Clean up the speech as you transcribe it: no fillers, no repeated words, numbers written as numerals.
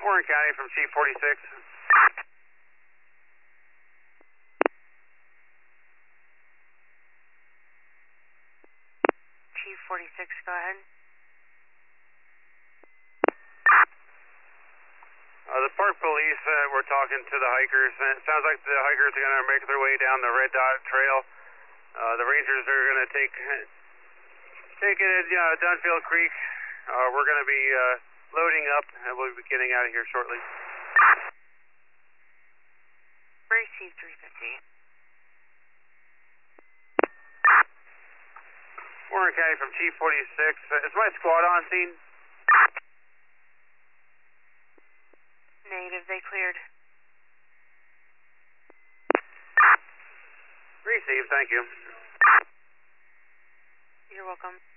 Warren County from Chief 46. Chief 46, go ahead. The park police were talking to the hikers, and it sounds like the hikers are going to make their way down the Red Dot Trail. The rangers are going to take it at Dunfield Creek. We're going to be loading up, and we'll be getting out of here shortly. Receive 350. Warren County from Chief 46. Is my squad on scene? Negative, they cleared. Receive, thank you. You're welcome.